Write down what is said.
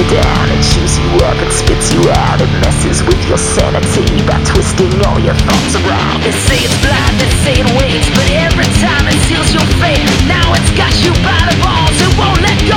you down, it chews you up and spits you out. It messes with your sanity by twisting all your thoughts around. They say it's blind, they say it waits, but every time it seals your fate. Now it's got you by the balls, it won't let go.